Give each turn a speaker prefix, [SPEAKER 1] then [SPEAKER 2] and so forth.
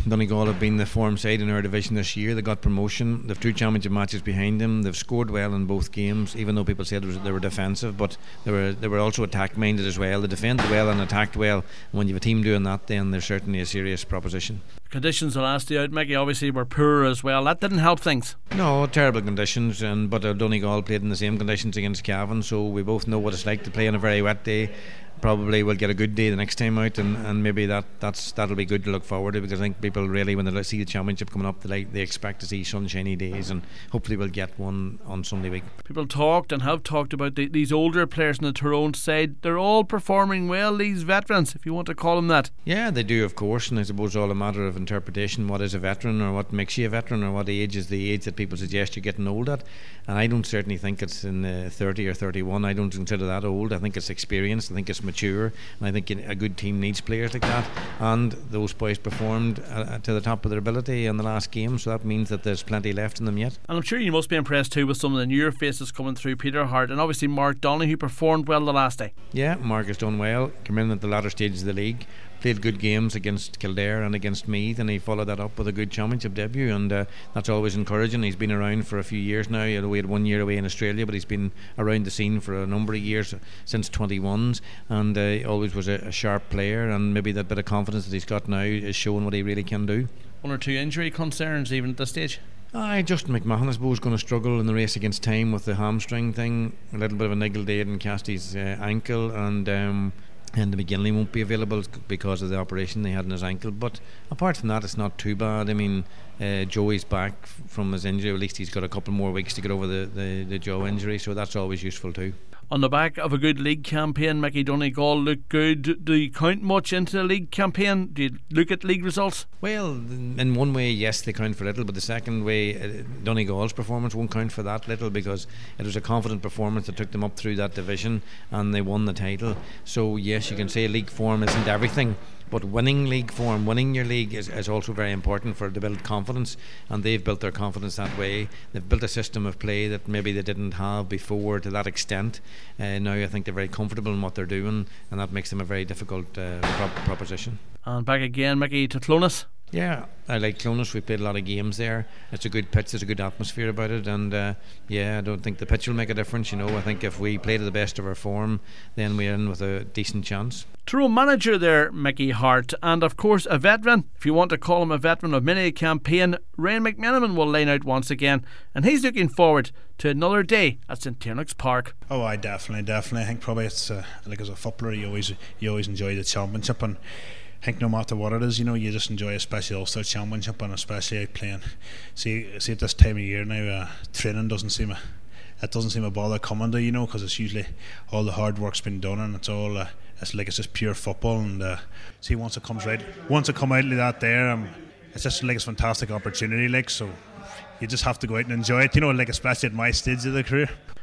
[SPEAKER 1] Donegal have been the form side in our division this year. They got promotion. They've 2 championship matches behind them. They've scored well in both games, even though people said they were defensive, but they were also attack minded as well. They defended well and attacked well. And when you have a team doing that, then they're certainly a serious proposition.
[SPEAKER 2] Conditions the last day out, Mickey, obviously were poor as well. That didn't help things.
[SPEAKER 1] No, terrible conditions, but Donegal played in the same conditions against Cavan, so we both know what it's like to play on a very wet day. Probably we'll get a good day the next time out, and maybe that'll be good to look forward to, because I think people really, when they see the championship coming up, they expect to see sunshiny days, and hopefully we'll get one on Sunday week.
[SPEAKER 2] People talked and have talked about these older players on the Tyrone side. They're all performing well, these veterans, if you want to call them that.
[SPEAKER 1] Yeah, they do, of course, and I suppose all a matter of interpretation. What is a veteran, or what makes you a veteran, or what age is the age that people suggest you're getting old at? And I don't certainly think it's in 30 or 31. I don't consider that old. I think it's experienced. I think it's mature, and I think a good team needs players like that, and those boys performed to the top of their ability in the last game, so that means that there's plenty left in them yet.
[SPEAKER 2] And I'm sure you must be impressed too with some of the newer faces coming through. Peter Hart and obviously Mark Donnelly, who performed well the last day.
[SPEAKER 1] Yeah, Mark has done well, come in at the latter stages of the league, played good games against Kildare and against Meath, and he followed that up with a good championship debut, and that's always encouraging. He's been around for a few years now. We had 1 year away in Australia, but he's been around the scene for a number of years, since 21s, and he always was a sharp player, and maybe that bit of confidence that he's got now is showing what he really can do.
[SPEAKER 2] 1 or 2 injury concerns even at this stage?
[SPEAKER 1] Justin McMahon, I suppose, is going to struggle in the race against time with the hamstring thing. A little bit of a niggle there in Cassidy's ankle, and McGinley won't be available because of the operation they had in his ankle. But apart from that, it's not too bad. I mean, Joey's back from his injury. At least he's got a couple more weeks to get over the jaw injury, so that's always useful too.
[SPEAKER 2] On the back of a good league campaign, Mickey, Donegal look good. Do you count much into the league campaign? Do you look at league results?
[SPEAKER 1] Well, in one way, yes, they count for little, but the second way, Donegal's performance won't count for that little, because it was a confident performance that took them up through that division and they won the title. So yes, you can say league form isn't everything, but winning league form, winning your league is also very important to build confidence, and they've built their confidence that way. They've built a system of play that maybe they didn't have before to that extent. Now I think they're very comfortable in what they're doing, and that makes them a very difficult proposition.
[SPEAKER 2] And back again, Mickey, to Clones.
[SPEAKER 1] Yeah, I like Clones. We played a lot of games there. It's a good pitch, there's a good atmosphere about it, and I don't think the pitch will make a difference. I think if we play to the best of our form, then we're in with a decent chance.
[SPEAKER 2] Tyrone manager there, Mickey Hart, and of course a veteran, if you want to call him a veteran of many a campaign. Ryan McMenamin will line out once again, and he's looking forward to another day at St Tiernack's Park.
[SPEAKER 3] Oh, I definitely. I think probably it's like, as a footballer, you always enjoy the championship, and I think no matter what it is, you just enjoy, especially the Ulster Championship, and especially out playing. See at this time of year now, training doesn't seem a bother coming to, because it's usually all the hard work's been done, and it's all it's just pure football. And see, once it come out like that there, it's just like it's a fantastic opportunity, so you just have to go out and enjoy it, especially at my stage of the career.